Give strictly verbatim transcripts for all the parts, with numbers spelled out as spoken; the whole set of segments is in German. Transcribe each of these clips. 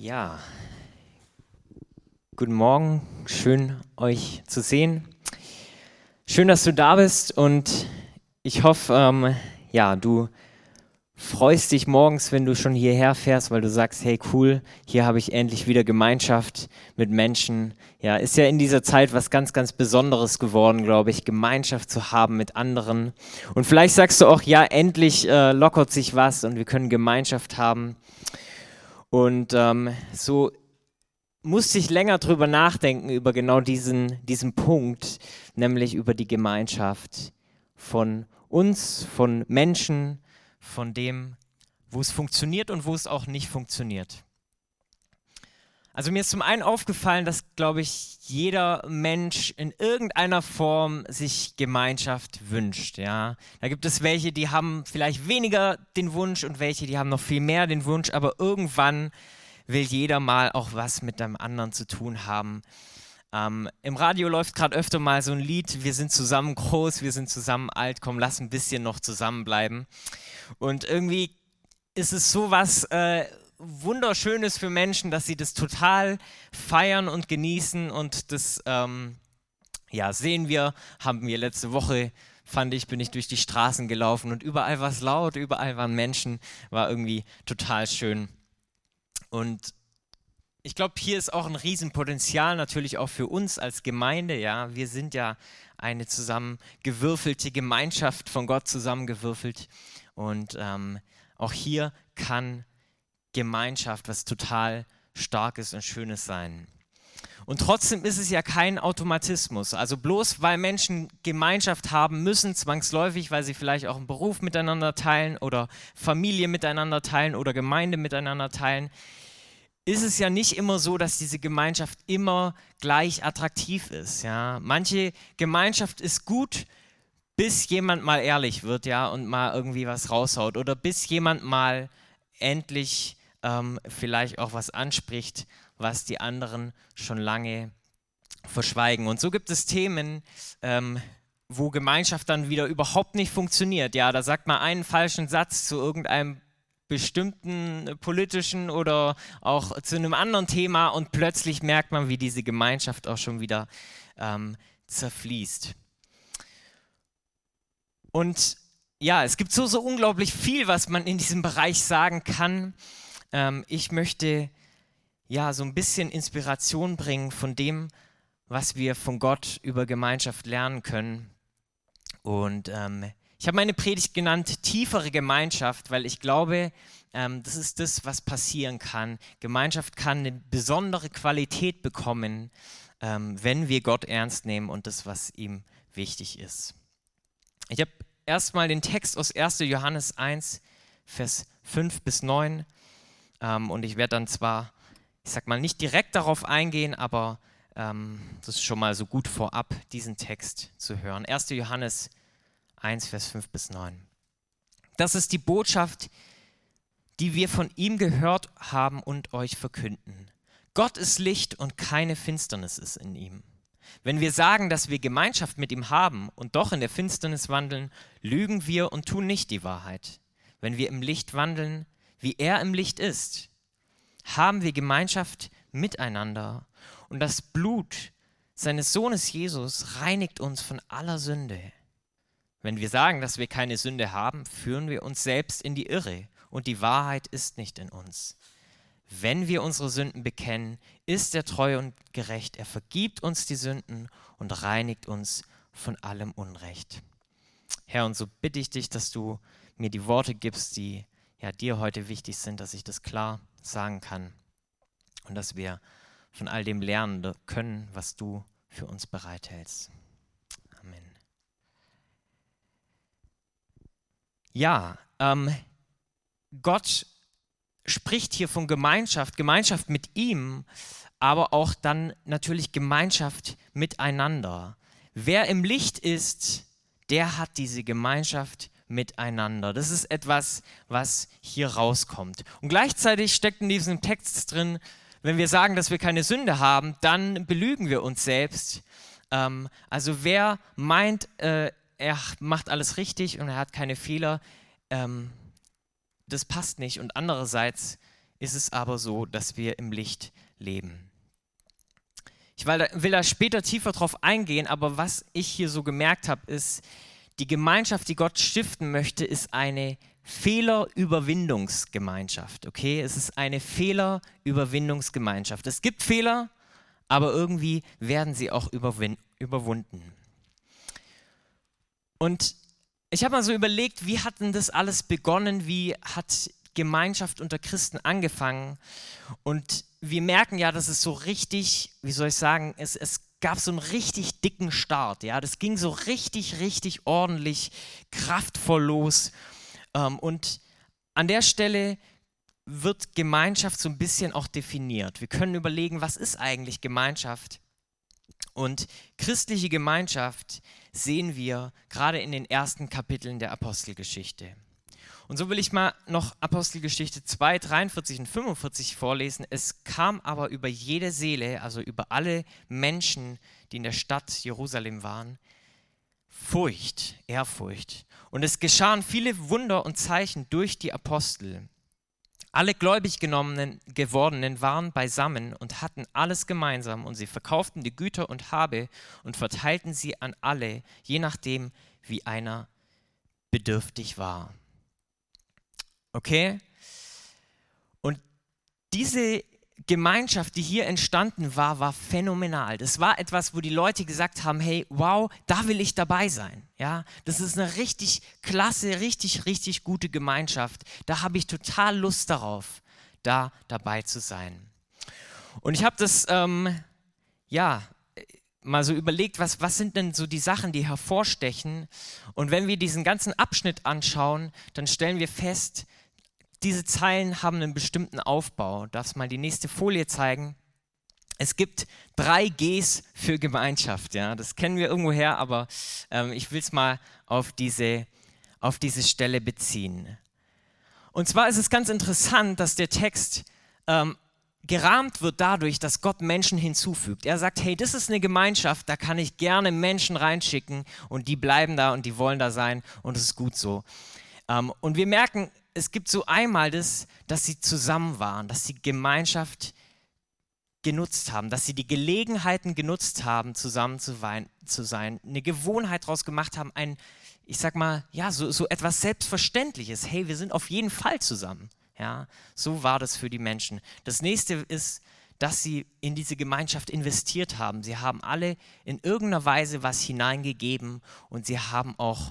Ja, guten Morgen, schön euch zu sehen. Schön, dass du da bist und ich hoffe, ähm, ja, du freust dich morgens, wenn du schon hierher fährst, weil du sagst, hey cool, hier habe ich endlich wieder Gemeinschaft mit Menschen. Ja, ist ja in dieser Zeit was ganz, ganz Besonderes geworden, glaube ich, Gemeinschaft zu haben mit anderen. Und vielleicht sagst du auch, ja, endlich äh, lockert sich was und wir können Gemeinschaft haben. Und ähm, so musste ich länger drüber nachdenken, über genau diesen, diesen Punkt, nämlich über die Gemeinschaft von uns, von Menschen, von dem, wo es funktioniert und wo es auch nicht funktioniert. Also mir ist zum einen aufgefallen, dass, glaube ich, jeder Mensch in irgendeiner Form sich Gemeinschaft wünscht. Ja? Da gibt es welche, die haben vielleicht weniger den Wunsch und welche, die haben noch viel mehr den Wunsch, aber irgendwann will jeder mal auch was mit dem anderen zu tun haben. Ähm, Im Radio läuft gerade öfter mal so ein Lied, wir sind zusammen groß, wir sind zusammen alt, komm, lass ein bisschen noch zusammenbleiben. Und irgendwie ist es so was äh, Wunderschönes für Menschen, dass sie das total feiern und genießen und das ähm, ja, sehen wir, haben wir letzte Woche, fand ich, bin ich durch die Straßen gelaufen und überall war es laut, überall waren Menschen, war irgendwie total schön. Und ich glaube, hier ist auch ein Riesenpotenzial natürlich auch für uns als Gemeinde. Ja, wir sind ja eine zusammengewürfelte Gemeinschaft von Gott zusammengewürfelt. Und ähm, auch hier kann Gemeinschaft was total Starkes und Schönes sein. Und trotzdem ist es ja kein Automatismus. Also bloß weil Menschen Gemeinschaft haben müssen, zwangsläufig, weil sie vielleicht auch einen Beruf miteinander teilen oder Familie miteinander teilen oder Gemeinde miteinander teilen, ist es ja nicht immer so, dass diese Gemeinschaft immer gleich attraktiv ist. Ja? Manche Gemeinschaft ist gut, bis jemand mal ehrlich wird, ja, und mal irgendwie was raushaut oder bis jemand mal endlich ähm, vielleicht auch was anspricht, was die anderen schon lange verschweigen. Und so gibt es Themen, ähm, wo Gemeinschaft dann wieder überhaupt nicht funktioniert. Ja, da sagt man einen falschen Satz zu irgendeinem bestimmten politischen oder auch zu einem anderen Thema und plötzlich merkt man, wie diese Gemeinschaft auch schon wieder ähm, zerfließt. Und ja, es gibt so, so unglaublich viel, was man in diesem Bereich sagen kann. Ähm, ich möchte ja so ein bisschen Inspiration bringen von dem, was wir von Gott über Gemeinschaft lernen können. Und ähm, ich habe meine Predigt genannt, tiefere Gemeinschaft, weil ich glaube, ähm, das ist das, was passieren kann. Gemeinschaft kann eine besondere Qualität bekommen, ähm, wenn wir Gott ernst nehmen und das, was ihm wichtig ist. Ich habe erstmal den Text aus erster Johannes eins, Vers fünf bis neun ähm, und ich werde dann zwar, ich sag mal, nicht direkt darauf eingehen, aber ähm, das ist schon mal so gut vorab, diesen Text zu hören. erster Johannes eins, Vers fünf bis neun. Das ist die Botschaft, die wir von ihm gehört haben und euch verkünden. Gott ist Licht und keine Finsternis ist in ihm. Wenn wir sagen, dass wir Gemeinschaft mit ihm haben und doch in der Finsternis wandeln, lügen wir und tun nicht die Wahrheit. Wenn wir im Licht wandeln, wie er im Licht ist, haben wir Gemeinschaft miteinander und das Blut seines Sohnes Jesus reinigt uns von aller Sünde. Wenn wir sagen, dass wir keine Sünde haben, führen wir uns selbst in die Irre und die Wahrheit ist nicht in uns. Wenn wir unsere Sünden bekennen, ist er treu und gerecht. Er vergibt uns die Sünden und reinigt uns von allem Unrecht. Herr, und so bitte ich dich, dass du mir die Worte gibst, die ja, dir heute wichtig sind, dass ich das klar sagen kann und dass wir von all dem lernen können, was du für uns bereithältst. Amen. Ja, ähm, Gott spricht hier von Gemeinschaft, Gemeinschaft mit ihm, aber auch dann natürlich Gemeinschaft miteinander. Wer im Licht ist, der hat diese Gemeinschaft miteinander. Das ist etwas, was hier rauskommt. Und gleichzeitig steckt in diesem Text drin, wenn wir sagen, dass wir keine Sünde haben, dann belügen wir uns selbst. Ähm, also wer meint, äh, er macht alles richtig und er hat keine Fehler, ähm, das passt nicht. Und andererseits ist es aber so, dass wir im Licht leben. Ich will da später tiefer drauf eingehen, aber was ich hier so gemerkt habe, ist, die Gemeinschaft, die Gott stiften möchte, ist eine Fehlerüberwindungsgemeinschaft. Okay, es ist eine Fehlerüberwindungsgemeinschaft. Es gibt Fehler, aber irgendwie werden sie auch überwin- überwunden. Und ich habe mal so überlegt, wie hat denn das alles begonnen? Wie hat Gemeinschaft unter Christen angefangen? Und wir merken ja, dass es so richtig, wie soll ich sagen, es, es gab so einen richtig dicken Start. Ja? Das ging so richtig, richtig ordentlich, kraftvoll los. Ähm, und an der Stelle wird Gemeinschaft so ein bisschen auch definiert. Wir können überlegen, was ist eigentlich Gemeinschaft? Und christliche Gemeinschaft sehen wir gerade in den ersten Kapiteln der Apostelgeschichte. Und so will ich mal noch Apostelgeschichte zwei, dreiundvierzig und fünfundvierzig vorlesen. Es kam aber über jede Seele, also über alle Menschen, die in der Stadt Jerusalem waren, Furcht, Ehrfurcht. Und es geschahen viele Wunder und Zeichen durch die Apostel. Alle gläubig genommenen, gewordenen waren beisammen und hatten alles gemeinsam und sie verkauften die Güter und Habe und verteilten sie an alle, je nachdem, wie einer bedürftig war. Okay? Und diese Gemeinschaft, die hier entstanden war, war phänomenal. Das war etwas, wo die Leute gesagt haben, hey, wow, da will ich dabei sein. Ja, das ist eine richtig klasse, richtig, richtig gute Gemeinschaft. Da habe ich total Lust darauf, da dabei zu sein. Und ich habe das, ähm, ja, mal so überlegt, was, was sind denn so die Sachen, die hervorstechen? Und wenn wir diesen ganzen Abschnitt anschauen, dann stellen wir fest, diese Zeilen haben einen bestimmten Aufbau. Darfst mal die nächste Folie zeigen? Es gibt drei Gs für Gemeinschaft. Ja? Das kennen wir irgendwoher, aber ähm, ich will es mal auf diese, auf diese Stelle beziehen. Und zwar ist es ganz interessant, dass der Text ähm, gerahmt wird dadurch, dass Gott Menschen hinzufügt. Er sagt, hey, das ist eine Gemeinschaft, da kann ich gerne Menschen reinschicken und die bleiben da und die wollen da sein und es ist gut so. Ähm, und wir merken, es gibt so einmal das, dass sie zusammen waren, dass sie Gemeinschaft genutzt haben, dass sie die Gelegenheiten genutzt haben, zusammen zu, wein, zu sein, eine Gewohnheit daraus gemacht haben, ein, ich sag mal, ja, so, so etwas Selbstverständliches. Hey, wir sind auf jeden Fall zusammen. Ja, so war das für die Menschen. Das nächste ist, dass sie in diese Gemeinschaft investiert haben. Sie haben alle in irgendeiner Weise was hineingegeben und sie haben auch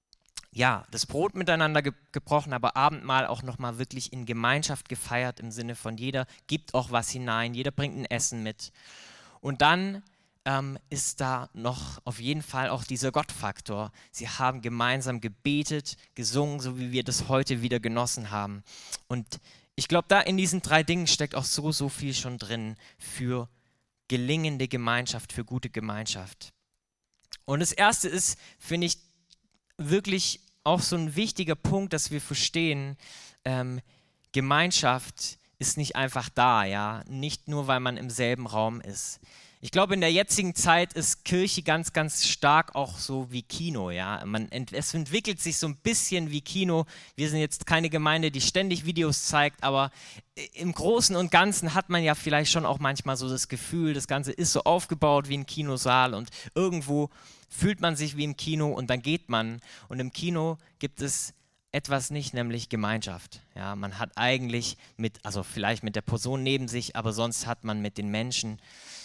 ja, das Brot miteinander ge- gebrochen, aber Abendmahl auch nochmal wirklich in Gemeinschaft gefeiert, im Sinne von jeder gibt auch was hinein, jeder bringt ein Essen mit. Und dann ähm, ist da noch auf jeden Fall auch dieser Gottfaktor. Sie haben gemeinsam gebetet, gesungen, so wie wir das heute wieder genossen haben. Und ich glaube, da in diesen drei Dingen steckt auch so, so viel schon drin für gelingende Gemeinschaft, für gute Gemeinschaft. Und das Erste ist, finde ich, wirklich auch so ein wichtiger Punkt, dass wir verstehen, ähm, Gemeinschaft ist nicht einfach da, ja, nicht nur, weil man im selben Raum ist. Ich glaube, in der jetzigen Zeit ist Kirche ganz, ganz stark auch so wie Kino, ja. Man ent- es entwickelt sich so ein bisschen wie Kino. Wir sind jetzt keine Gemeinde, die ständig Videos zeigt, aber im Großen und Ganzen hat man ja vielleicht schon auch manchmal so das Gefühl, das Ganze ist so aufgebaut wie ein Kinosaal und irgendwo fühlt man sich wie im Kino und dann geht man. Und im Kino gibt es etwas nicht, nämlich Gemeinschaft. Ja, man hat eigentlich mit, also vielleicht mit der Person neben sich, aber sonst hat man mit den Menschen,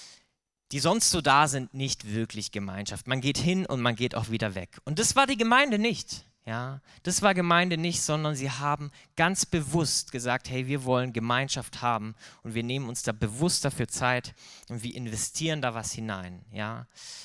die sonst so da sind, nicht wirklich Gemeinschaft. Man geht hin und man geht auch wieder weg. Und das war die Gemeinde nicht. Ja, das war Gemeinde nicht, sondern sie haben ganz bewusst gesagt, hey, wir wollen Gemeinschaft haben und wir nehmen uns da bewusst dafür Zeit und wir investieren da was hinein. Ja.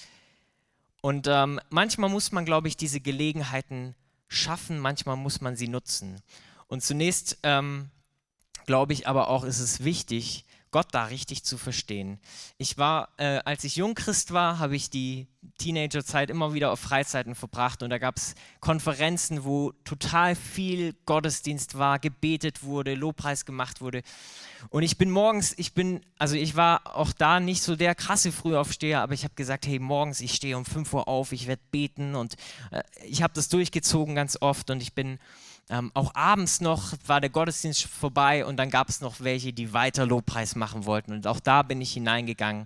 Und ähm, manchmal muss man, glaube ich, diese Gelegenheiten schaffen, manchmal muss man sie nutzen. Und zunächst, ähm, glaube ich, aber auch ist es wichtig, Gott da richtig zu verstehen. Ich war, äh, als ich Jungchrist war, habe ich die Teenagerzeit immer wieder auf Freizeiten verbracht und da gab es Konferenzen, wo total viel Gottesdienst war, gebetet wurde, Lobpreis gemacht wurde. Und ich bin morgens, ich bin, also ich war auch da nicht so der krasse Frühaufsteher, aber ich habe gesagt, hey, morgens, ich stehe um fünf Uhr auf, ich werde beten und äh, ich habe das durchgezogen ganz oft und ich bin ähm, auch abends noch war der Gottesdienst vorbei und dann gab es noch welche, die weiter Lobpreis machen wollten. Und auch da bin ich hineingegangen.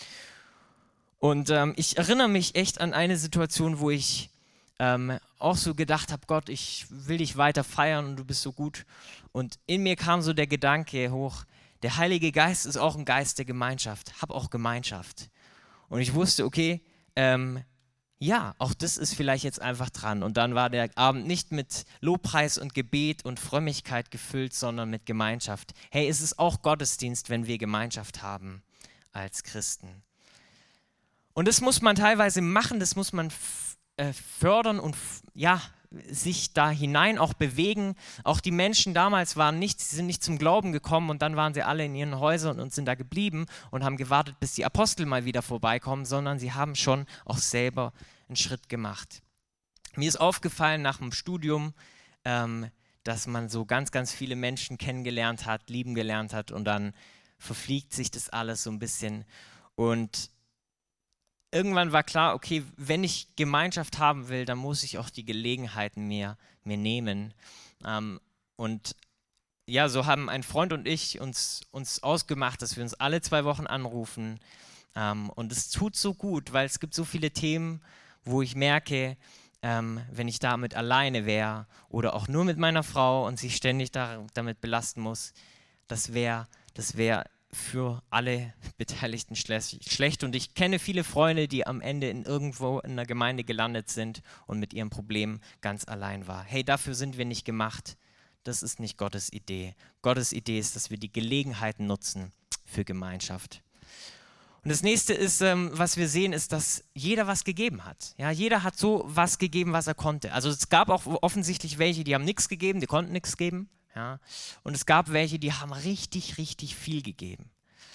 Und ähm, ich erinnere mich echt an eine Situation, wo ich ähm, auch so gedacht habe, Gott, ich will dich weiter feiern und du bist so gut. Und in mir kam so der Gedanke hoch, der Heilige Geist ist auch ein Geist der Gemeinschaft, hab auch Gemeinschaft. Und ich wusste, okay, ähm, ja, auch das ist vielleicht jetzt einfach dran. Und dann war der Abend nicht mit Lobpreis und Gebet und Frömmigkeit gefüllt, sondern mit Gemeinschaft. Hey, es ist auch Gottesdienst, wenn wir Gemeinschaft haben als Christen. Und das muss man teilweise machen, das muss man äh, fördern und ja, sich da hinein auch bewegen. Auch die Menschen damals waren nicht, sie sind nicht zum Glauben gekommen und dann waren sie alle in ihren Häusern und sind da geblieben und haben gewartet, bis die Apostel mal wieder vorbeikommen, sondern sie haben schon auch selber einen Schritt gemacht. Mir ist aufgefallen nach dem Studium, ähm, dass man so ganz, ganz viele Menschen kennengelernt hat, lieben gelernt hat und dann verfliegt sich das alles so ein bisschen. Und irgendwann war klar, okay, wenn ich Gemeinschaft haben will, dann muss ich auch die Gelegenheiten mir, mir nehmen. Ähm, und ja, so haben ein Freund und ich uns, uns ausgemacht, dass wir uns alle zwei Wochen anrufen. Ähm, und es tut so gut, weil es gibt so viele Themen, wo ich merke, ähm, wenn ich damit alleine wäre oder auch nur mit meiner Frau und sie ständig da, damit belasten muss, das wäre das wär für alle Beteiligten schlecht. Und ich kenne viele Freunde, die am Ende in irgendwo in einer Gemeinde gelandet sind und mit ihrem Problem ganz allein war. Hey, dafür sind wir nicht gemacht. Das ist nicht Gottes Idee. Gottes Idee ist, dass wir die Gelegenheiten nutzen für Gemeinschaft. Und das nächste ist, ähm, was wir sehen, ist, dass jeder was gegeben hat. Ja, jeder hat so was gegeben, was er konnte. Also es gab auch offensichtlich welche, die haben nichts gegeben, die konnten nichts geben. Ja, und es gab welche, die haben richtig, richtig viel gegeben.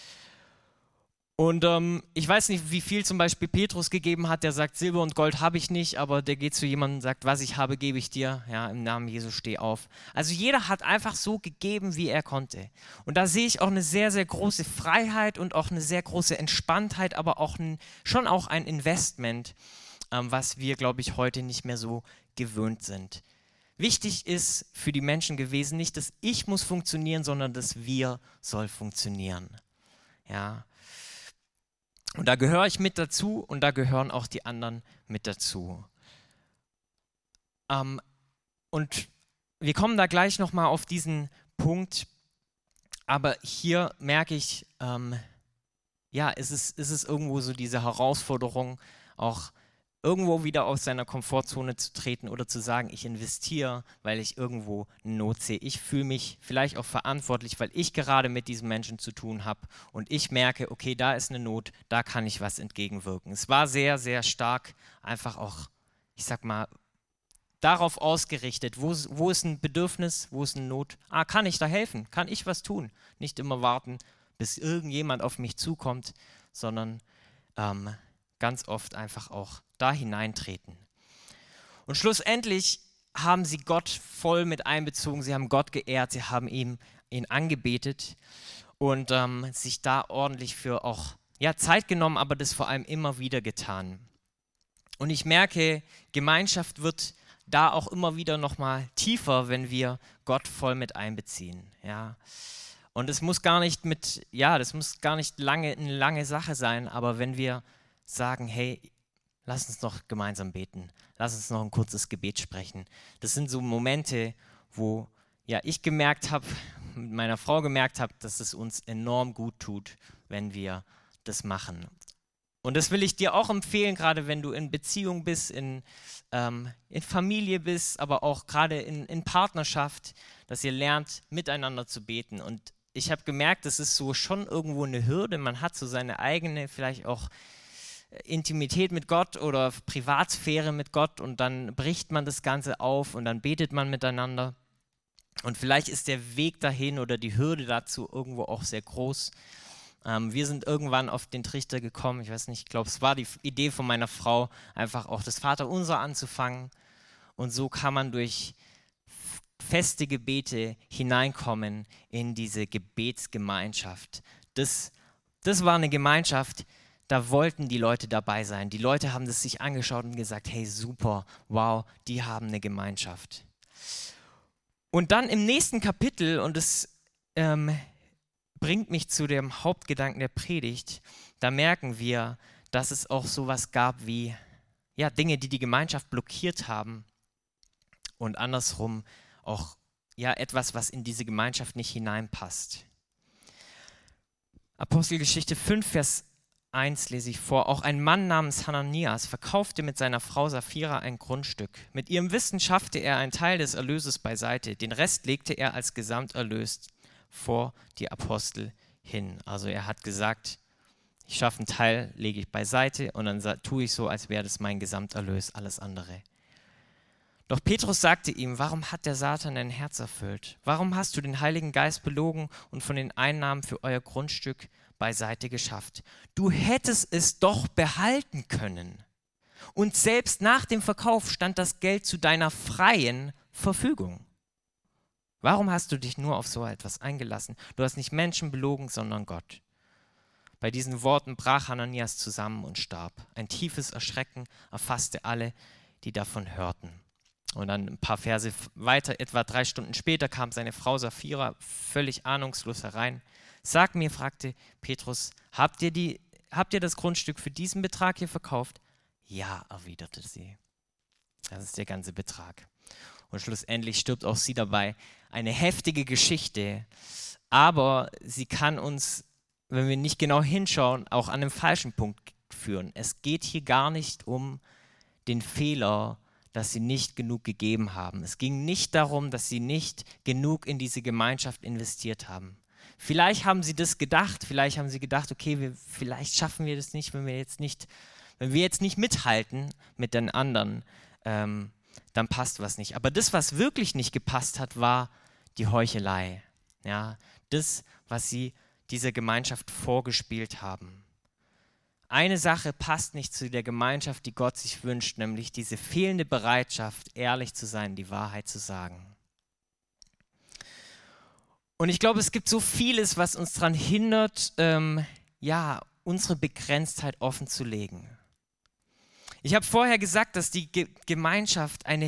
Und ähm, ich weiß nicht, wie viel zum Beispiel Petrus gegeben hat, der sagt, Silber und Gold habe ich nicht, aber der geht zu jemandem und sagt, was ich habe, gebe ich dir. Ja, im Namen Jesu steh auf. Also jeder hat einfach so gegeben, wie er konnte. Und da sehe ich auch eine sehr, sehr große Freiheit und auch eine sehr große Entspanntheit, aber auch ein, schon auch ein Investment, ähm, was wir, glaube ich, heute nicht mehr so gewöhnt sind. Wichtig ist für die Menschen gewesen, nicht das Ich muss funktionieren, sondern das Wir soll funktionieren. Ja. Und da gehöre ich mit dazu und da gehören auch die anderen mit dazu. Ähm, und wir kommen da gleich nochmal auf diesen Punkt, aber hier merke ich, ähm, ja, es ist, es ist irgendwo so diese Herausforderung, auch irgendwo wieder aus seiner Komfortzone zu treten oder zu sagen, ich investiere, weil ich irgendwo eine Not sehe. Ich fühle mich vielleicht auch verantwortlich, weil ich gerade mit diesen Menschen zu tun habe und ich merke, okay, da ist eine Not, da kann ich was entgegenwirken. Es war sehr, sehr stark einfach auch, ich sag mal, darauf ausgerichtet, wo, wo ist ein Bedürfnis, wo ist eine Not. Ah, kann ich da helfen? Kann ich was tun? Nicht immer warten, bis irgendjemand auf mich zukommt, sondern ähm, ganz oft einfach auch da hineintreten. Und schlussendlich haben sie Gott voll mit einbezogen, sie haben Gott geehrt, sie haben ihn, ihn angebetet und ähm, sich da ordentlich für auch ja, Zeit genommen, aber das vor allem immer wieder getan. Und ich merke, Gemeinschaft wird da auch immer wieder nochmal tiefer, wenn wir Gott voll mit einbeziehen. Ja. Und es muss gar nicht mit, ja, das muss gar nicht lange, eine lange Sache sein, aber wenn wir sagen, hey, lass uns noch gemeinsam beten, lass uns noch ein kurzes Gebet sprechen. Das sind so Momente, wo ja, ich gemerkt habe, mit meiner Frau gemerkt habe, dass es uns enorm gut tut, wenn wir das machen. Und das will ich dir auch empfehlen, gerade wenn du in Beziehung bist, in, ähm, in Familie bist, aber auch gerade in, in Partnerschaft, dass ihr lernt, miteinander zu beten. Und ich habe gemerkt, das ist so schon irgendwo eine Hürde. Man hat so seine eigene, vielleicht auch Intimität mit Gott oder Privatsphäre mit Gott und dann bricht man das Ganze auf und dann betet man miteinander. Und vielleicht ist der Weg dahin oder die Hürde dazu irgendwo auch sehr groß. Ähm, wir sind irgendwann auf den Trichter gekommen, ich weiß nicht, ich glaube, es war die Idee von meiner Frau, einfach auch das Vaterunser anzufangen. Und so kann man durch feste Gebete hineinkommen in diese Gebetsgemeinschaft. Das, das war eine Gemeinschaft, da wollten die Leute dabei sein. Die Leute haben das sich angeschaut und gesagt, hey super, wow, die haben eine Gemeinschaft. Und dann im nächsten Kapitel, und es ähm, bringt mich zu dem Hauptgedanken der Predigt, da merken wir, dass es auch sowas gab wie ja, Dinge, die die Gemeinschaft blockiert haben und andersrum auch ja, etwas, was in diese Gemeinschaft nicht hineinpasst. Apostelgeschichte fünf, Vers eins lese ich vor. Auch ein Mann namens Hananias verkaufte mit seiner Frau Sapphira ein Grundstück. Mit ihrem Wissen schaffte er einen Teil des Erlöses beiseite. Den Rest legte er als Gesamterlös vor die Apostel hin. Also er hat gesagt, ich schaffe einen Teil, lege ich beiseite und dann tue ich so, als wäre das mein Gesamterlös, alles andere. Doch Petrus sagte ihm, warum hat der Satan dein Herz erfüllt? Warum hast du den Heiligen Geist belogen und von den Einnahmen für euer Grundstück beiseite geschafft? Du hättest es doch behalten können. Und selbst nach dem Verkauf stand das Geld zu deiner freien Verfügung. Warum hast du dich nur auf so etwas eingelassen? Du hast nicht Menschen belogen, sondern Gott. Bei diesen Worten brach Hananias zusammen und starb. Ein tiefes Erschrecken erfasste alle, die davon hörten. Und dann ein paar Verse weiter, etwa drei Stunden später, kam seine Frau Sapphira völlig ahnungslos herein. Sag mir, fragte Petrus, habt ihr, die, habt ihr das Grundstück für diesen Betrag hier verkauft? Ja, erwiderte sie. Das ist der ganze Betrag. Und schlussendlich stirbt auch sie dabei. Eine heftige Geschichte, aber sie kann uns, wenn wir nicht genau hinschauen, auch an den falschen Punkt führen. Es geht hier gar nicht um den Fehler, dass sie nicht genug gegeben haben. Es ging nicht darum, dass sie nicht genug in diese Gemeinschaft investiert haben. Vielleicht haben sie das gedacht, vielleicht haben sie gedacht, okay, wir, vielleicht schaffen wir das nicht, wenn wir jetzt nicht, wenn wir jetzt nicht mithalten mit den anderen, ähm, dann passt was nicht. Aber das, was wirklich nicht gepasst hat, war die Heuchelei. Ja, das, was sie dieser Gemeinschaft vorgespielt haben. Eine Sache passt nicht zu der Gemeinschaft, die Gott sich wünscht, nämlich diese fehlende Bereitschaft, ehrlich zu sein, die Wahrheit zu sagen. Und ich glaube, es gibt so vieles, was uns daran hindert, ähm, ja, unsere Begrenztheit offen zu legen. Ich habe vorher gesagt, dass die Ge- Gemeinschaft eine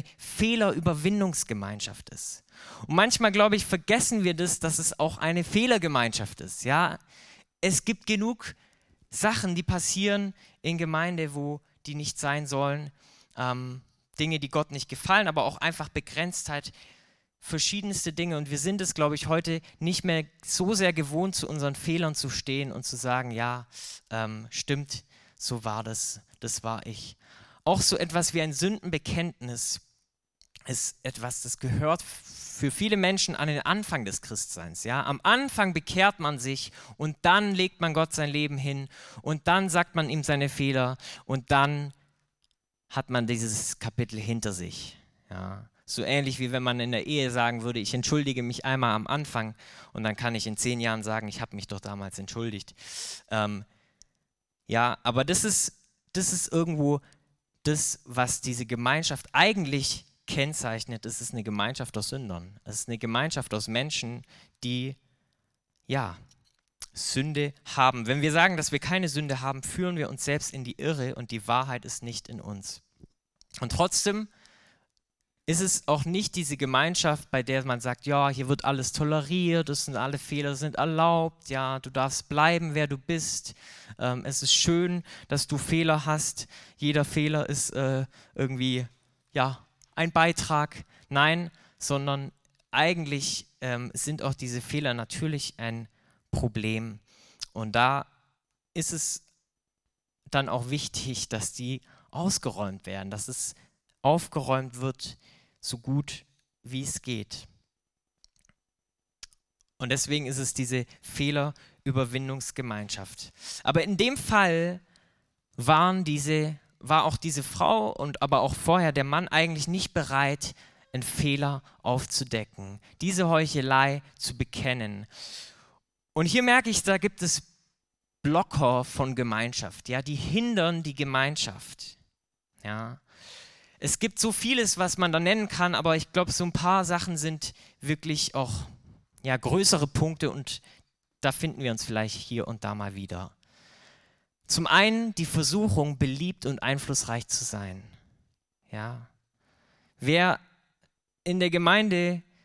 Fehlerüberwindungsgemeinschaft ist. Und manchmal, glaube ich, vergessen wir das, dass es auch eine Fehlergemeinschaft ist. Ja, es gibt genug Sachen, die passieren in Gemeinde, wo die nicht sein sollen, ähm, Dinge, die Gott nicht gefallen, aber auch einfach Begrenztheit, verschiedenste Dinge. Und wir sind es, glaube ich, heute nicht mehr so sehr gewohnt, zu unseren Fehlern zu stehen und zu sagen, ja, ähm, stimmt, so war das, das war ich. Auch so etwas wie ein Sündenbekenntnis ist etwas, das gehört für viele Menschen an den Anfang des Christseins. Ja? Am Anfang bekehrt man sich und dann legt man Gott sein Leben hin und dann sagt man ihm seine Fehler und dann hat man dieses Kapitel hinter sich. Ja? So ähnlich wie wenn man in der Ehe sagen würde, ich entschuldige mich einmal am Anfang und dann kann ich in zehn Jahren sagen, ich habe mich doch damals entschuldigt. Ähm, ja, aber das ist, das ist irgendwo das, was diese Gemeinschaft eigentlich kennzeichnet. Es ist eine Gemeinschaft aus Sündern. Es ist eine Gemeinschaft aus Menschen, die, ja, Sünde haben. Wenn wir sagen, dass wir keine Sünde haben, führen wir uns selbst in die Irre und die Wahrheit ist nicht in uns. Und trotzdem ist es auch nicht diese Gemeinschaft, bei der man sagt, ja, hier wird alles toleriert, es sind alle Fehler sind erlaubt, ja, du darfst bleiben, wer du bist. Ähm, es ist schön, dass du Fehler hast. Jeder Fehler ist äh, irgendwie, ja, ein Beitrag. Nein, sondern eigentlich ähm, sind auch diese Fehler natürlich ein Problem. Und da ist es dann auch wichtig, dass die ausgeräumt werden, dass es aufgeräumt wird, so gut wie es geht. Und deswegen ist es diese Fehlerüberwindungsgemeinschaft. Aber in dem Fall waren diese, war auch diese Frau und aber auch vorher der Mann eigentlich nicht bereit, einen Fehler aufzudecken, diese Heuchelei zu bekennen. Und hier merke ich, da gibt es Blocker von Gemeinschaft, ja, die hindern die Gemeinschaft. Ja. Es gibt so vieles, was man da nennen kann, aber ich glaube, so ein paar Sachen sind wirklich auch ja, größere Punkte und da finden wir uns vielleicht hier und da mal wieder. Zum einen die Versuchung, beliebt und einflussreich zu sein. Ja. Wer in der Gemeinde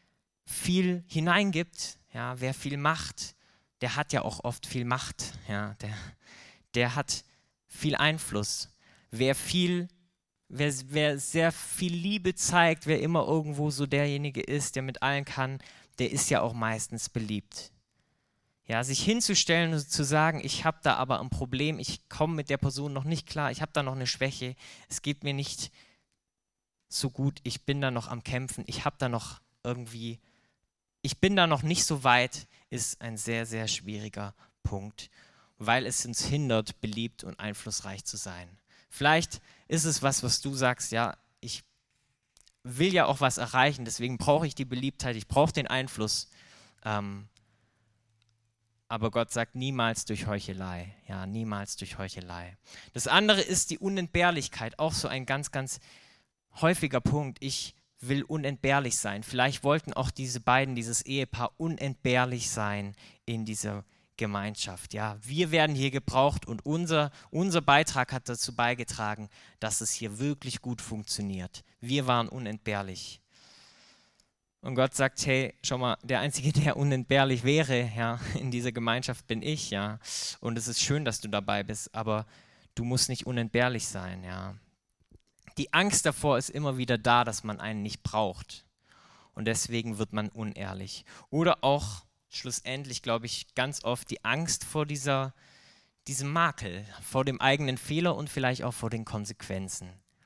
viel hineingibt, ja, wer viel macht, der hat ja auch oft viel Macht, ja, der, der hat viel Einfluss. Wer viel, wer, wer sehr viel Liebe zeigt, wer immer irgendwo so derjenige ist, der mit allen kann, der ist ja auch meistens beliebt. Ja, sich hinzustellen und zu sagen, ich habe da aber ein Problem, ich komme mit der Person noch nicht klar, ich habe da noch eine Schwäche, es geht mir nicht so gut, ich bin da noch am Kämpfen, ich habe da noch irgendwie, ich bin da noch nicht so weit, ist ein sehr, sehr schwieriger Punkt, weil es uns hindert, beliebt und einflussreich zu sein. Vielleicht ist es was, was du sagst, ja, ich will ja auch was erreichen, deswegen brauche ich die Beliebtheit, ich brauche den Einfluss, ähm, aber Gott sagt niemals durch Heuchelei, ja, niemals durch Heuchelei. Das andere ist die Unentbehrlichkeit, auch so ein ganz, ganz häufiger Punkt. Ich will unentbehrlich sein. Vielleicht wollten auch diese beiden, dieses Ehepaar, unentbehrlich sein in dieser Gemeinschaft. Ja, wir werden hier gebraucht und unser, unser Beitrag hat dazu beigetragen, dass es hier wirklich gut funktioniert. Wir waren unentbehrlich. Und Gott sagt, hey, schau mal, der Einzige, der unentbehrlich wäre, ja, in dieser Gemeinschaft bin ich, ja. Und es ist schön, dass du dabei bist, aber du musst nicht unentbehrlich sein, ja. Die Angst davor ist immer wieder da, dass man einen nicht braucht. Und deswegen wird man unehrlich. Oder auch schlussendlich, glaube ich, ganz oft die Angst vor dieser, diesem Makel, vor dem eigenen Fehler und vielleicht auch vor den Konsequenzen.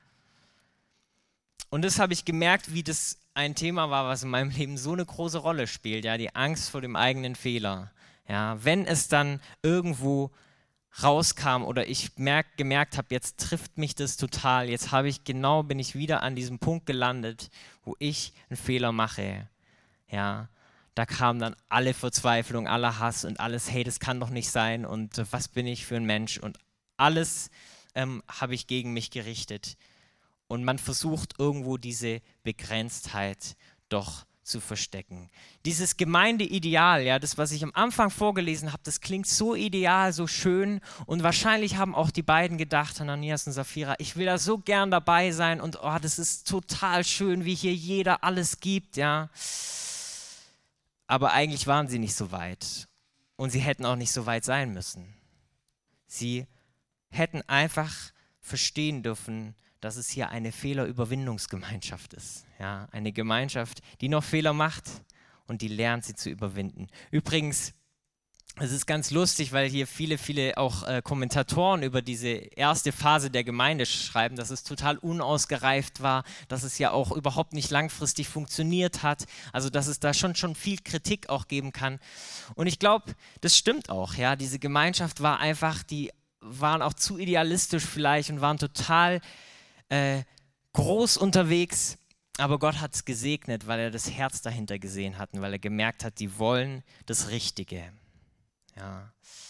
Und das habe ich gemerkt, wie das ein Thema war, was in meinem Leben so eine große Rolle spielt, ja, die Angst vor dem eigenen Fehler. Ja, wenn es dann irgendwo rauskam oder ich merk, gemerkt habe, jetzt trifft mich das total, jetzt habe ich genau, bin ich wieder an diesem Punkt gelandet, wo ich einen Fehler mache. Ja, da kam dann alle Verzweiflung, aller Hass und alles, hey, das kann doch nicht sein und äh, was bin ich für ein Mensch und alles ähm, habe ich gegen mich gerichtet. Und man versucht irgendwo diese Begrenztheit doch zu verstecken. Dieses Gemeindeideal, ja, das, was ich am Anfang vorgelesen habe, das klingt so ideal, so schön und wahrscheinlich haben auch die beiden gedacht, Hananias und Sapphira, ich will da so gern dabei sein und oh, das ist total schön, wie hier jeder alles gibt, ja. Aber eigentlich waren sie nicht so weit und sie hätten auch nicht so weit sein müssen. Sie hätten einfach verstehen dürfen, dass es hier eine Fehlerüberwindungsgemeinschaft ist. Ja, eine Gemeinschaft, die noch Fehler macht und die lernt, sie zu überwinden. Übrigens, es ist ganz lustig, weil hier viele, viele auch äh, Kommentatoren über diese erste Phase der Gemeinde schreiben, dass es total unausgereift war, dass es ja auch überhaupt nicht langfristig funktioniert hat, also dass es da schon, schon viel Kritik auch geben kann. Und ich glaube, das stimmt auch. Ja, diese Gemeinschaft war einfach, die waren auch zu idealistisch vielleicht und waren total Äh, groß unterwegs, aber Gott hat es gesegnet, weil er das Herz dahinter gesehen hat und weil er gemerkt hat, die wollen das Richtige. Ja.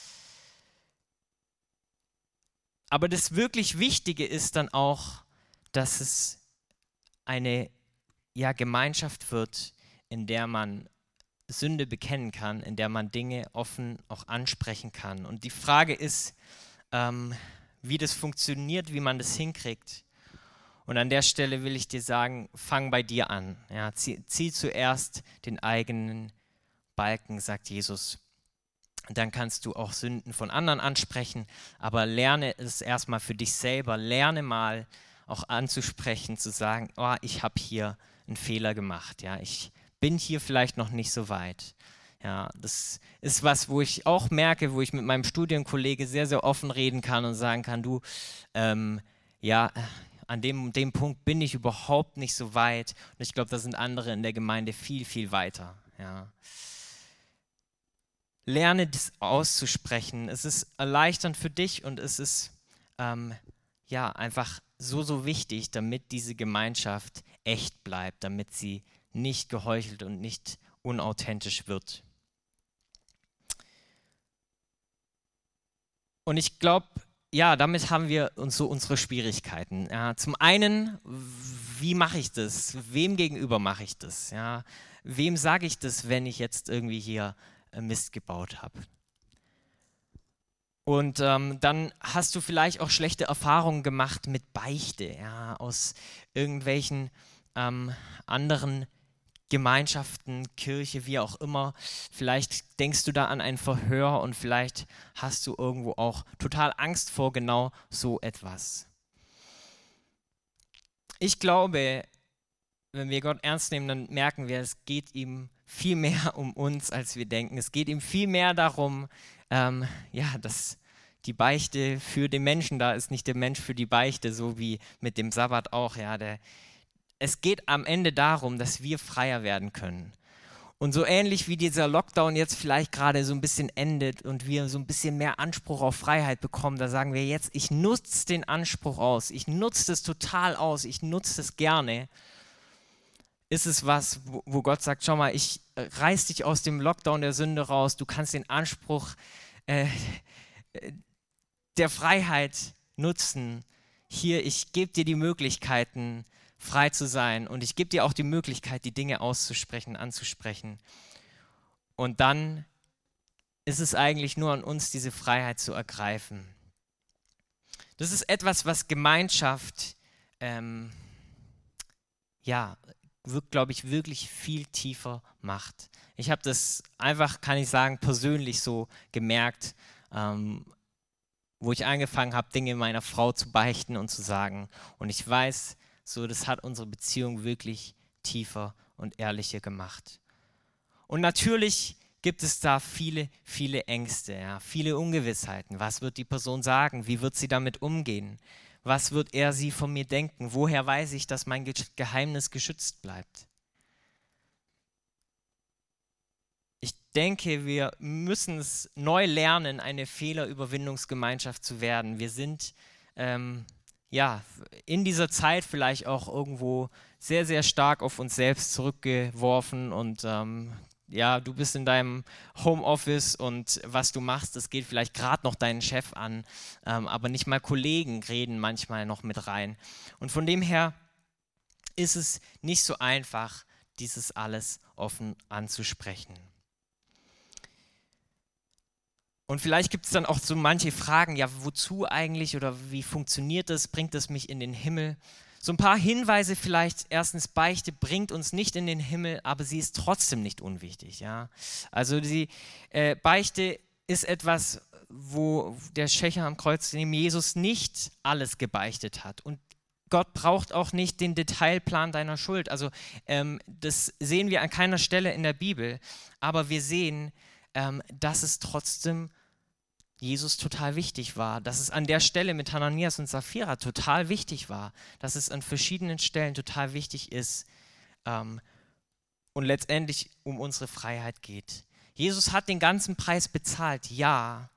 Aber das wirklich Wichtige ist dann auch, dass es eine ja, Gemeinschaft wird, in der man Sünde bekennen kann, in der man Dinge offen auch ansprechen kann. Und die Frage ist, ähm, wie das funktioniert, wie man das hinkriegt. Und an der Stelle will ich dir sagen, fang bei dir an. Ja, zieh, zieh zuerst den eigenen Balken, sagt Jesus. Dann kannst du auch Sünden von anderen ansprechen, aber lerne es erstmal für dich selber. Lerne mal auch anzusprechen, zu sagen, oh, ich habe hier einen Fehler gemacht. Ja, ich bin hier vielleicht noch nicht so weit. Ja, das ist was, wo ich auch merke, wo ich mit meinem Studienkollege sehr, sehr offen reden kann und sagen kann, du, ähm, ja, an dem, dem Punkt bin ich überhaupt nicht so weit. Und ich glaube, da sind andere in der Gemeinde viel, viel weiter. Ja. Lerne das auszusprechen. Es ist erleichternd für dich und es ist ähm, ja, einfach so, so wichtig, damit diese Gemeinschaft echt bleibt, damit sie nicht geheuchelt und nicht unauthentisch wird. Und ich glaube, ja, damit haben wir uns so unsere Schwierigkeiten. Ja, zum einen, wie mache ich das? Wem gegenüber mache ich das? Ja, wem sage ich das, wenn ich jetzt irgendwie hier Mist gebaut habe? Und ähm, dann hast du vielleicht auch schlechte Erfahrungen gemacht mit Beichte, ja, aus irgendwelchen ähm, anderen Gemeinschaften, Kirche, wie auch immer. Vielleicht denkst du da an ein Verhör und vielleicht hast du irgendwo auch total Angst vor genau so etwas. Ich glaube, wenn wir Gott ernst nehmen, dann merken wir, es geht ihm viel mehr um uns, als wir denken. Es geht ihm viel mehr darum, ähm, ja, dass die Beichte für den Menschen da ist, nicht der Mensch für die Beichte, so wie mit dem Sabbat auch. Ja, der, es geht am Ende darum, dass wir freier werden können. Und so ähnlich wie dieser Lockdown jetzt vielleicht gerade so ein bisschen endet und wir so ein bisschen mehr Anspruch auf Freiheit bekommen, da sagen wir jetzt, ich nutze den Anspruch aus, ich nutze das total aus, ich nutze das gerne. Ist es was, wo, wo Gott sagt, schau mal, ich reiß dich aus dem Lockdown der Sünde raus, du kannst den Anspruch äh, der Freiheit nutzen. Hier, ich gebe dir die Möglichkeiten, frei zu sein und ich gebe dir auch die Möglichkeit, die Dinge auszusprechen, anzusprechen. Und dann ist es eigentlich nur an uns, diese Freiheit zu ergreifen. Das ist etwas, was Gemeinschaft, ähm, ja, wirkt, glaube ich, wirklich viel tiefer macht. Ich habe das einfach, kann ich sagen, persönlich so gemerkt, ähm, wo ich angefangen habe, Dinge meiner Frau zu beichten und zu sagen. Und ich weiß, so, das hat unsere Beziehung wirklich tiefer und ehrlicher gemacht. Und natürlich gibt es da viele, viele Ängste, ja, viele Ungewissheiten. Was wird die Person sagen? Wie wird sie damit umgehen? Was wird er, sie von mir denken? Woher weiß ich, dass mein Geheimnis geschützt bleibt? Ich denke, wir müssen es neu lernen, eine Fehlerüberwindungsgemeinschaft zu werden. Wir sind ähm, ja in dieser Zeit vielleicht auch irgendwo sehr, sehr stark auf uns selbst zurückgeworfen und ähm, ja, du bist in deinem Homeoffice und was du machst, das geht vielleicht gerade noch deinen Chef an, ähm, aber nicht mal Kollegen reden manchmal noch mit rein. Und von dem her ist es nicht so einfach, dieses alles offen anzusprechen. Und vielleicht gibt es dann auch so manche Fragen, ja, wozu eigentlich oder wie funktioniert das, bringt es mich in den Himmel? So ein paar Hinweise vielleicht. Erstens, Beichte bringt uns nicht in den Himmel, aber sie ist trotzdem nicht unwichtig. Ja? Also die äh, Beichte ist etwas, wo der Schächer am Kreuz neben Jesus nicht alles gebeichtet hat. Und Gott braucht auch nicht den Detailplan deiner Schuld. Also ähm, das sehen wir an keiner Stelle in der Bibel, aber wir sehen, ähm, dass es trotzdem Jesus total wichtig war, dass es an der Stelle mit Hananias und Sapphira total wichtig war, dass es an verschiedenen Stellen total wichtig ist ähm, und letztendlich um unsere Freiheit geht. Jesus hat den ganzen Preis bezahlt, ja,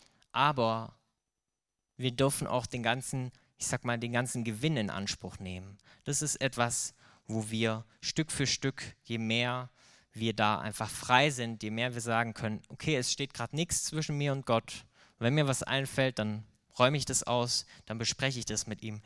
aber wir dürfen auch den ganzen, ich sag mal, den ganzen Gewinn in Anspruch nehmen. Das ist etwas, wo wir Stück für Stück, je mehr wir da einfach frei sind, je mehr wir sagen können, okay, es steht gerade nichts zwischen mir und Gott. Wenn mir was einfällt, dann räume ich das aus, dann bespreche ich das mit ihm.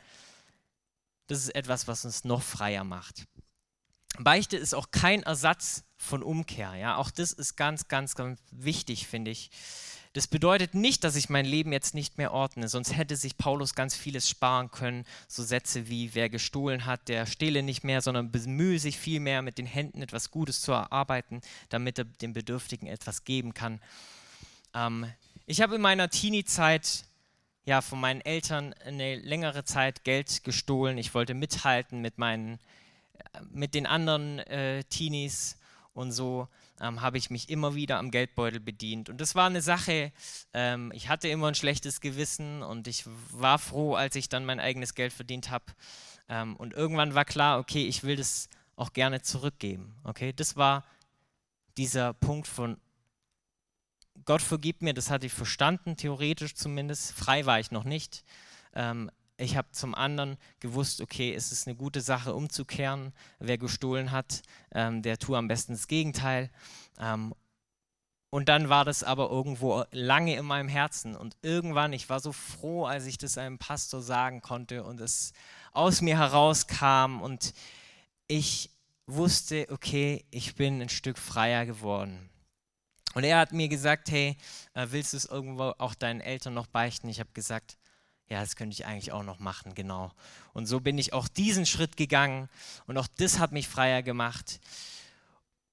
Das ist etwas, was uns noch freier macht. Beichte ist auch kein Ersatz von Umkehr. Ja? Auch das ist ganz, ganz, ganz wichtig, finde ich. Das bedeutet nicht, dass ich mein Leben jetzt nicht mehr ordne, sonst hätte sich Paulus ganz vieles sparen können. So Sätze wie, wer gestohlen hat, der stehle nicht mehr, sondern bemühe sich vielmehr, mit den Händen etwas Gutes zu erarbeiten, damit er dem Bedürftigen etwas geben kann. Ähm, ich habe in meiner Teenie-Zeit ja, von meinen Eltern eine längere Zeit Geld gestohlen. Ich wollte mithalten mit, meinen, mit den anderen äh, Teenies und so ähm, habe ich mich immer wieder am Geldbeutel bedient. Und das war eine Sache, ähm, ich hatte immer ein schlechtes Gewissen und ich war froh, als ich dann mein eigenes Geld verdient habe. Ähm, und irgendwann war klar, okay, ich will das auch gerne zurückgeben. Okay, das war dieser Punkt von Gott vergibt mir, das hatte ich verstanden, theoretisch zumindest. Frei war ich noch nicht. Ähm, ich habe zum anderen gewusst, okay, es ist eine gute Sache umzukehren. Wer gestohlen hat, ähm, der tue am besten das Gegenteil. Ähm, und dann war das aber irgendwo lange in meinem Herzen. Und irgendwann, ich war so froh, als ich das einem Pastor sagen konnte und es aus mir herauskam. Und ich wusste, okay, ich bin ein Stück freier geworden. Und er hat mir gesagt, hey, willst du es irgendwo auch deinen Eltern noch beichten? Ich habe gesagt, ja, das könnte ich eigentlich auch noch machen, genau. Und so bin ich auch diesen Schritt gegangen und auch das hat mich freier gemacht.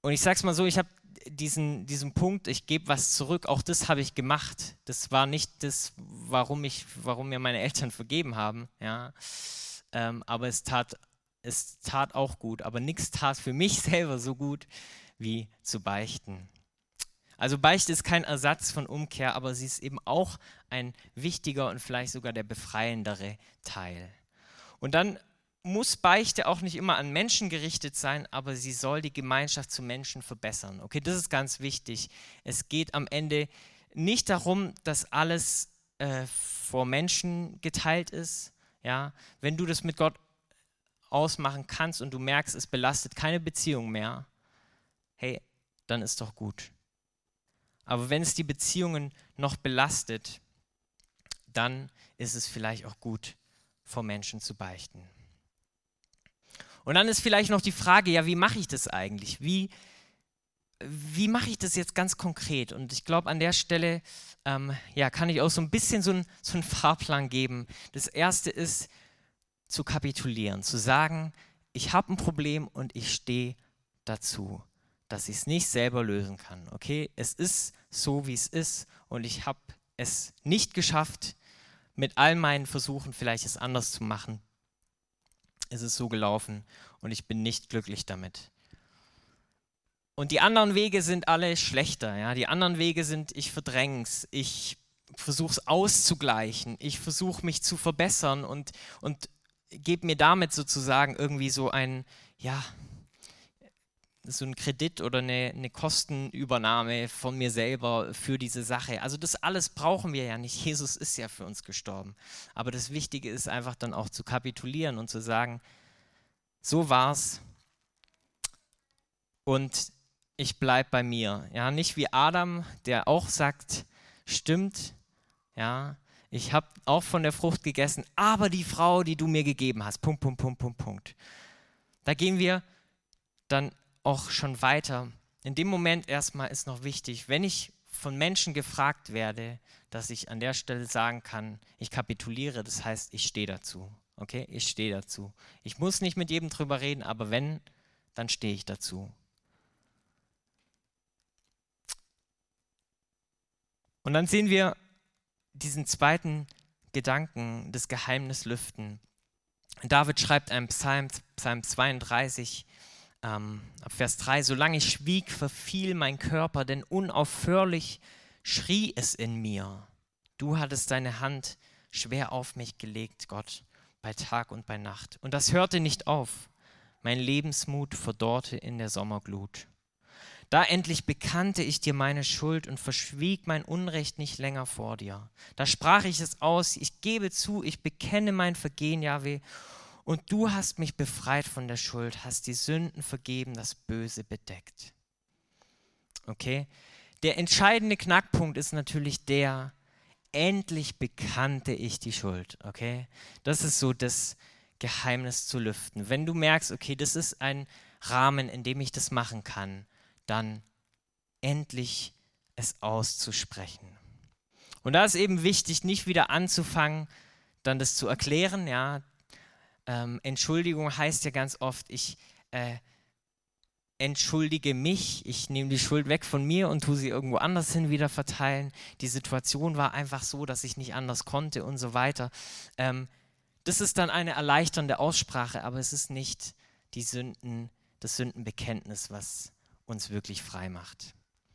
Und ich sage es mal so, ich habe diesen, diesen Punkt, ich gebe was zurück, auch das habe ich gemacht. Das war nicht das, warum, ich, warum mir meine Eltern vergeben haben. Ja. Ähm, aber es tat, es tat auch gut. Aber nichts tat für mich selber so gut, wie zu beichten. Also Beichte ist kein Ersatz von Umkehr, aber sie ist eben auch ein wichtiger und vielleicht sogar der befreiendere Teil. Und dann muss Beichte auch nicht immer an Menschen gerichtet sein, aber sie soll die Gemeinschaft zu Menschen verbessern. Okay, das ist ganz wichtig. Es geht am Ende nicht darum, dass alles äh, vor Menschen geteilt ist. Ja, wenn du das mit Gott ausmachen kannst und du merkst, es belastet keine Beziehung mehr, hey, dann ist doch gut. Aber wenn es die Beziehungen noch belastet, dann ist es vielleicht auch gut, vor Menschen zu beichten. Und dann ist vielleicht noch die Frage, ja, wie mache ich das eigentlich? Wie, wie mache ich das jetzt ganz konkret? Und ich glaube, an der Stelle ähm, ja, kann ich auch so ein bisschen so, ein, so einen Fahrplan geben. Das Erste ist, zu kapitulieren, zu sagen, ich habe ein Problem und ich stehe dazu, dass ich es nicht selber lösen kann. Okay, es ist so, wie es ist und ich habe es nicht geschafft, mit all meinen Versuchen vielleicht es anders zu machen. Es ist so gelaufen und ich bin nicht glücklich damit. Und die anderen Wege sind alle schlechter. Ja? Die anderen Wege sind, ich verdräng's, ich versuche es auszugleichen, ich versuche mich zu verbessern und, und gebe mir damit sozusagen irgendwie so ein, ja, so ein Kredit oder eine, eine Kostenübernahme von mir selber für diese Sache. Also das alles brauchen wir ja nicht. Jesus ist ja für uns gestorben. Aber das Wichtige ist einfach dann auch zu kapitulieren und zu sagen, so war's und ich bleib bei mir. Ja, nicht wie Adam, der auch sagt, stimmt, ja, ich habe auch von der Frucht gegessen, aber die Frau, die du mir gegeben hast, Punkt, Punkt, Punkt, Punkt, Punkt. Da gehen wir dann auch schon weiter. In dem Moment erstmal ist noch wichtig, wenn ich von Menschen gefragt werde, dass ich an der Stelle sagen kann, ich kapituliere, das heißt, ich stehe dazu. Okay, ich stehe dazu. Ich muss nicht mit jedem drüber reden, aber wenn, dann stehe ich dazu. Und dann sehen wir diesen zweiten Gedanken, das Geheimnis lüften. David schreibt einen Psalm, Psalm zweiunddreißig, ähm, ab Vers drei, solange ich schwieg, verfiel mein Körper, denn unaufhörlich schrie es in mir. Du hattest deine Hand schwer auf mich gelegt, Gott, bei Tag und bei Nacht. Und das hörte nicht auf. Mein Lebensmut verdorrte in der Sommerglut. Da endlich bekannte ich dir meine Schuld und verschwieg mein Unrecht nicht länger vor dir. Da sprach ich es aus, ich gebe zu, ich bekenne mein Vergehen, Jahwe, und du hast mich befreit von der Schuld, hast die Sünden vergeben, das Böse bedeckt. Okay? Der entscheidende Knackpunkt ist natürlich der, endlich bekannte ich die Schuld. Okay? Das ist so das Geheimnis zu lüften. Wenn du merkst, okay, das ist ein Rahmen, in dem ich das machen kann, dann endlich es auszusprechen. Und da ist eben wichtig, nicht wieder anzufangen, dann das zu erklären. Ja, ähm, Entschuldigung heißt ja ganz oft, ich äh, entschuldige mich, ich nehme die Schuld weg von mir und tue sie irgendwo anders hin wieder verteilen. Die Situation war einfach so, dass ich nicht anders konnte und so weiter. Ähm, das ist dann eine erleichternde Aussprache, aber es ist nicht die Sünden, das Sündenbekenntnis, was uns wirklich frei macht.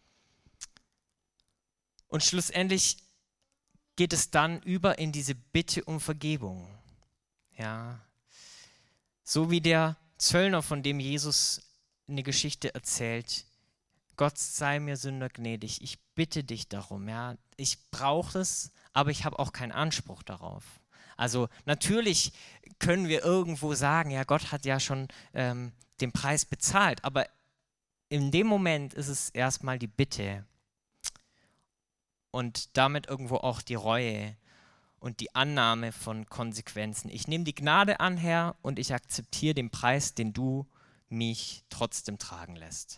Und schlussendlich geht es dann über in diese Bitte um Vergebung. Ja, so wie der Zöllner, von dem Jesus eine Geschichte erzählt. Gott sei mir Sünder gnädig, ich bitte dich darum. Ja, ich brauche es, aber ich habe auch keinen Anspruch darauf. Also natürlich können wir irgendwo sagen, ja, Gott hat ja schon ähm, den Preis bezahlt, aber in dem Moment ist es erstmal die Bitte und damit irgendwo auch die Reue und die Annahme von Konsequenzen. Ich nehme die Gnade an, Herr, und ich akzeptiere den Preis, den du mich trotzdem tragen lässt.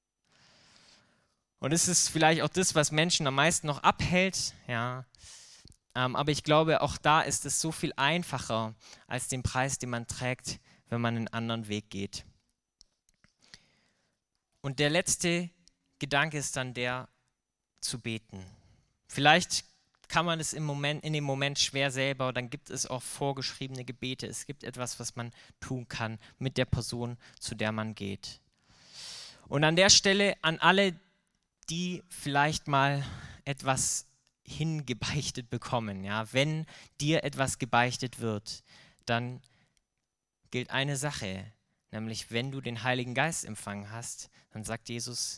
Und es ist vielleicht auch das, was Menschen am meisten noch abhält, ja. Ähm, aber ich glaube, auch da ist es so viel einfacher als den Preis, den man trägt, wenn man einen anderen Weg geht. Und der letzte Gedanke ist dann der, zu beten. Vielleicht kann man es im Moment, in dem Moment schwer selber, dann gibt es auch vorgeschriebene Gebete. Es gibt etwas, was man tun kann mit der Person, zu der man geht. Und an der Stelle an alle, die vielleicht mal etwas hingebeichtet bekommen, ja, wenn dir etwas gebeichtet wird, dann gilt eine Sache, nämlich wenn du den Heiligen Geist empfangen hast, dann sagt Jesus,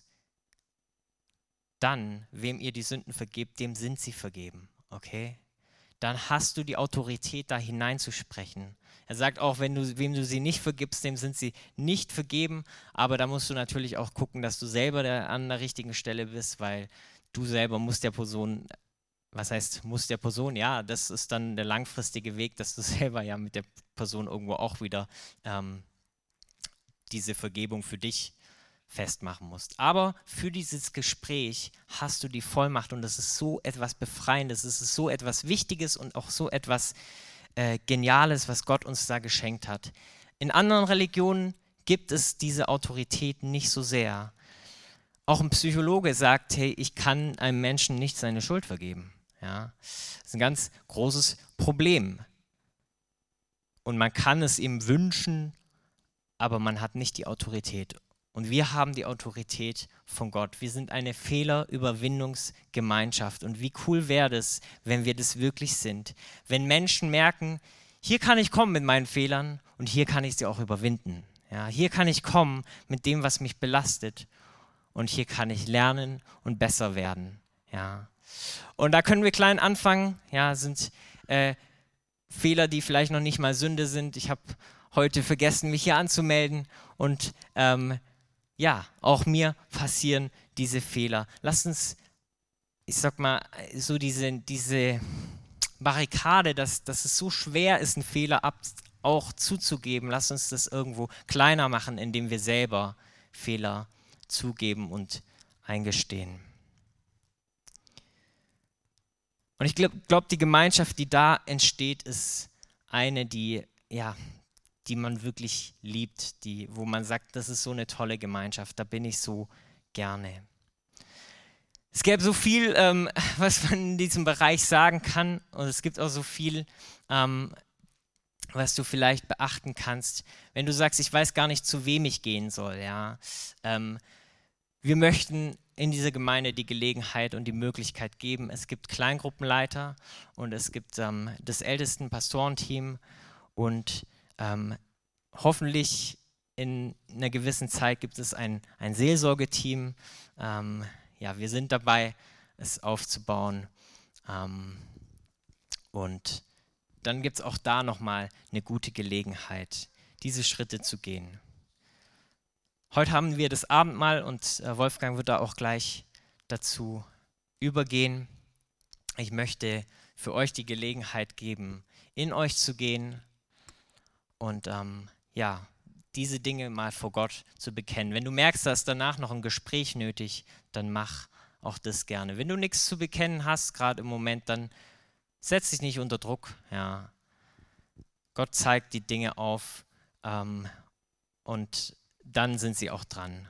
dann, wem ihr die Sünden vergebt, dem sind sie vergeben, okay? Dann hast du die Autorität, da hineinzusprechen. Er sagt auch, wenn du, wem du sie nicht vergibst, dem sind sie nicht vergeben, aber da musst du natürlich auch gucken, dass du selber der, an der richtigen Stelle bist, weil du selber musst der Person, was heißt, muss der Person, ja, das ist dann der langfristige Weg, dass du selber ja mit der Person irgendwo auch wieder ähm, diese Vergebung für dich festmachen musst. Aber für dieses Gespräch hast du die Vollmacht und das ist so etwas Befreiendes, es ist so etwas Wichtiges und auch so etwas äh, Geniales, was Gott uns da geschenkt hat. In anderen Religionen gibt es diese Autorität nicht so sehr. Auch ein Psychologe sagt, hey, ich kann einem Menschen nicht seine Schuld vergeben. Ja, das ist ein ganz großes Problem. Und man kann es ihm wünschen, aber man hat nicht die Autorität. Und wir haben die Autorität von Gott. Wir sind eine Fehlerüberwindungsgemeinschaft. Und wie cool wäre es, wenn wir das wirklich sind. Wenn Menschen merken, hier kann ich kommen mit meinen Fehlern und hier kann ich sie auch überwinden. Ja, hier kann ich kommen mit dem, was mich belastet. Und hier kann ich lernen und besser werden. Ja. Und da können wir klein anfangen. Ja, sind äh, Fehler, die vielleicht noch nicht mal Sünde sind. Ich habe heute vergessen, mich hier anzumelden. Und ähm, ja, auch mir passieren diese Fehler. Lasst uns, ich sag mal, so diese, diese Barrikade, dass, dass es so schwer ist, einen Fehler ab, auch zuzugeben. Lasst uns das irgendwo kleiner machen, indem wir selber Fehler zugeben und eingestehen. Und ich glaube, glaub, die Gemeinschaft, die da entsteht, ist eine, die, ja, die man wirklich liebt, die, wo man sagt, das ist so eine tolle Gemeinschaft, da bin ich so gerne. Es gäbe so viel, ähm, was man in diesem Bereich sagen kann und es gibt auch so viel, ähm, was du vielleicht beachten kannst, wenn du sagst, ich weiß gar nicht, zu wem ich gehen soll. Ja? Ähm, wir möchten in dieser Gemeinde die Gelegenheit und die Möglichkeit geben. Es gibt Kleingruppenleiter und es gibt ähm, das ältesten Pastorenteam und ähm, hoffentlich in einer gewissen Zeit gibt es ein, ein Seelsorgeteam. Ähm, ja, wir sind dabei, es aufzubauen. Ähm, und dann gibt es auch da nochmal eine gute Gelegenheit, diese Schritte zu gehen. Heute haben wir das Abendmahl und äh, Wolfgang wird da auch gleich dazu übergehen. Ich möchte für euch die Gelegenheit geben, in euch zu gehen und ähm, ja, diese Dinge mal vor Gott zu bekennen. Wenn du merkst, dass danach noch ein Gespräch nötig, dann mach auch das gerne. Wenn du nichts zu bekennen hast, gerade im Moment, dann setz dich nicht unter Druck. Ja. Gott zeigt die Dinge auf ähm, und dann sind sie auch dran.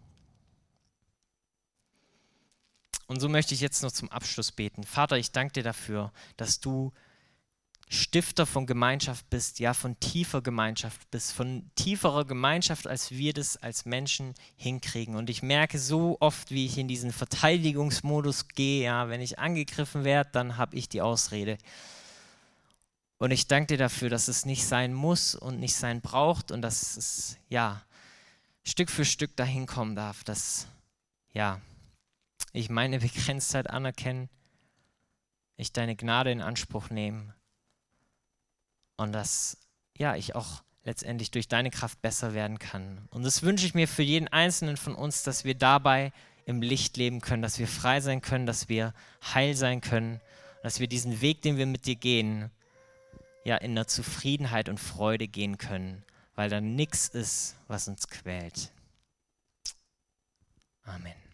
Und so möchte ich jetzt noch zum Abschluss beten. Vater, ich danke dir dafür, dass du Stifter von Gemeinschaft bist, ja, von tiefer Gemeinschaft bist, von tieferer Gemeinschaft, als wir das als Menschen hinkriegen. Und ich merke so oft, wie ich in diesen Verteidigungsmodus gehe, ja, wenn ich angegriffen werde, dann habe ich die Ausrede. Und ich danke dir dafür, dass es nicht sein muss und nicht sein braucht und dass es, ja, Stück für Stück dahin kommen darf, dass, ja, ich meine Begrenztheit anerkenne, ich deine Gnade in Anspruch nehme und dass, ja, ich auch letztendlich durch deine Kraft besser werden kann. Und das wünsche ich mir für jeden Einzelnen von uns, dass wir dabei im Licht leben können, dass wir frei sein können, dass wir heil sein können, dass wir diesen Weg, den wir mit dir gehen, ja, in der Zufriedenheit und Freude gehen können, weil da nichts ist, was uns quält. Amen.